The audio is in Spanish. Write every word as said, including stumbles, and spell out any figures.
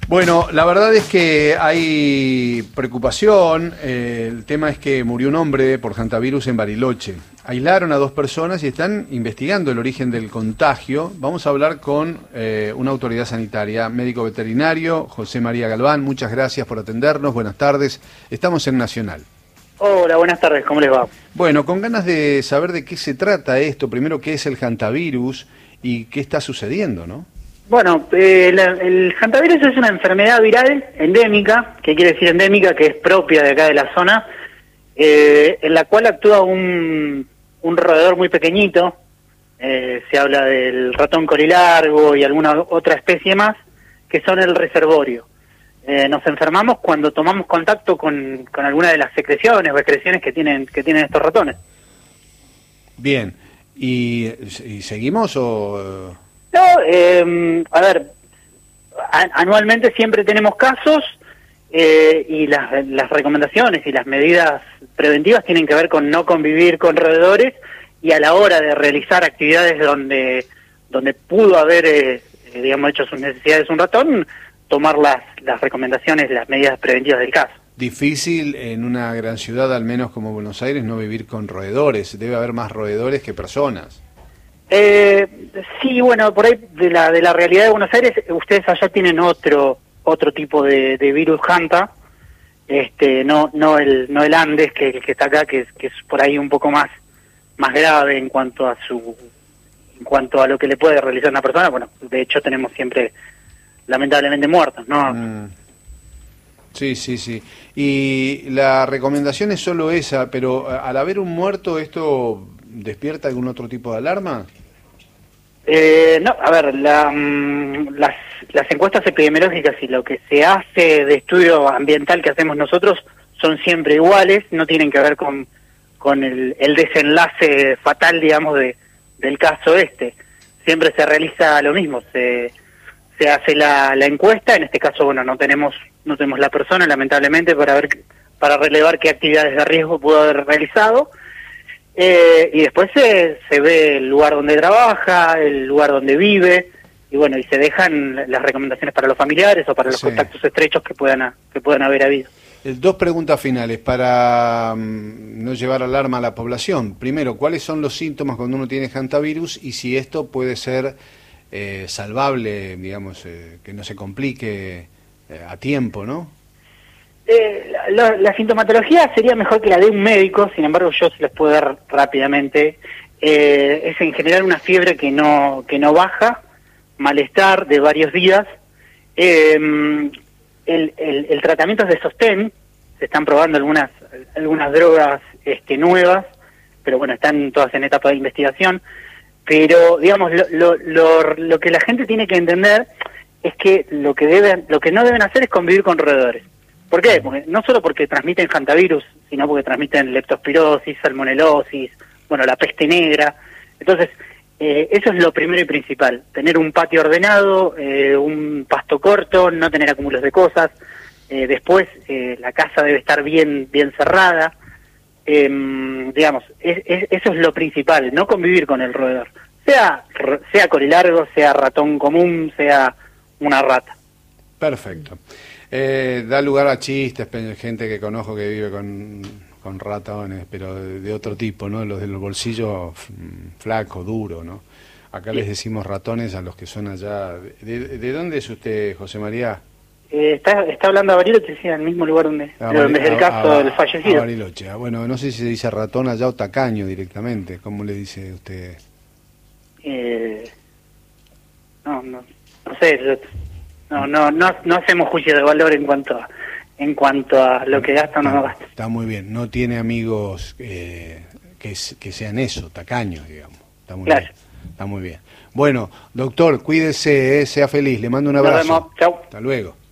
Bueno, la verdad es que hay preocupación. Eh, el tema es que murió un hombre por hantavirus en Bariloche. Aislaron a dos personas y están investigando el origen del contagio. Vamos a hablar con eh, una autoridad sanitaria, médico veterinario, José María Galván. Muchas gracias por atendernos. Buenas tardes. Estamos en Nacional. Hola, buenas tardes. ¿Cómo les va? Bueno, con ganas de saber de qué se trata esto. Primero, ¿qué es el hantavirus y qué está sucediendo, no? Bueno, eh, la, el hantavirus es una enfermedad viral endémica, que quiere decir endémica, que es propia de acá de la zona, eh, en la cual actúa un, un roedor muy pequeñito. Eh, se habla del ratón corilargo y alguna otra especie más, que son el reservorio. Eh, nos enfermamos cuando tomamos contacto con, con alguna de las secreciones o excreciones que tienen, que tienen estos ratones. Bien, ¿y, y seguimos o...? No, eh, a ver, a, anualmente siempre tenemos casos eh, y las, las recomendaciones y las medidas preventivas tienen que ver con no convivir con roedores y a la hora de realizar actividades donde donde pudo haber, eh, digamos, hecho sus necesidades un ratón, tomar las, las recomendaciones, las medidas preventivas del caso. Difícil en una gran ciudad, al menos como Buenos Aires, no vivir con roedores. Debe haber más roedores que personas. Eh, sí, bueno, por ahí de la de la realidad de Buenos Aires, ustedes allá tienen otro otro tipo de, de virus Hanta, este, no no el no el Andes que el que está acá, que es que es por ahí un poco más más grave en cuanto a su en cuanto a lo que le puede realizar una persona. Bueno, de hecho tenemos siempre lamentablemente muertos, ¿no? Mm. Sí, sí, sí. Y la recomendación es solo esa, pero al haber un muerto, ¿esto despierta algún otro tipo de alarma? Eh, no, a ver, la, mm, las, las encuestas epidemiológicas y lo que se hace de estudio ambiental que hacemos nosotros son siempre iguales, no tienen que ver con, con el, el desenlace fatal, digamos, de, del caso este. Siempre se realiza lo mismo, se, se hace la, la encuesta, en este caso, bueno, no tenemos no tenemos la persona, lamentablemente, para ver para relevar qué actividades de riesgo pudo haber realizado. Eh, y después se, se ve el lugar donde trabaja, el lugar donde vive, y bueno, y se dejan las recomendaciones para los familiares o para los Sí. contactos estrechos que puedan que puedan haber habido. Eh, Dos preguntas finales para um, no llevar alarma a la población. Primero, ¿cuáles son los síntomas cuando uno tiene hantavirus y si esto puede ser eh, salvable, digamos, eh, que no se complique eh, a tiempo, ¿no? Eh, la, la, la sintomatología sería mejor que la de un médico, sin embargo yo se les puedo dar rápidamente. Eh, es en general una fiebre que no que no baja, malestar de varios días. Eh, el, el, el tratamiento es de sostén, se están probando algunas algunas drogas este, nuevas, pero bueno, están todas en etapa de investigación. Pero digamos, lo, lo, lo, lo que la gente tiene que entender es que lo que deben, lo que no deben hacer es convivir con roedores. ¿Por qué? Porque no solo porque transmiten hantavirus, sino porque transmiten leptospirosis, salmonelosis, bueno, la peste negra. Entonces, eh, eso es lo primero y principal. Tener un patio ordenado, eh, un pasto corto, no tener acúmulos de cosas. Eh, después, eh, la casa debe estar bien bien cerrada. Eh, digamos, es, es, eso es lo principal, no convivir con el roedor. Sea, sea corilargo, sea ratón común, sea una rata. Perfecto. Eh, da lugar a chistes, gente que conozco que vive con, con ratones, pero de, de otro tipo, ¿no? Los del bolsillo flaco, duro, ¿no? Acá sí. Les decimos ratones a los que son allá. ¿De, de dónde es usted, José María? Eh, está, está hablando a Bariloche, sí, en el mismo lugar donde, a donde es el caso a, del fallecido. A Bariloche. Ah, bueno, no sé si se dice ratón allá o tacaño directamente. ¿Cómo le dice usted? Eh, no, no, no sé. Yo, No, no, no, no hacemos juicio de valor en cuanto a, en cuanto a lo que gasta o no gasta. Está muy bien, no tiene amigos eh, que, que sean eso, tacaños, digamos. Está muy claro. bien, está muy bien. Bueno, doctor, cuídese, eh, sea feliz, le mando un abrazo. Nos vemos, chau. Hasta luego.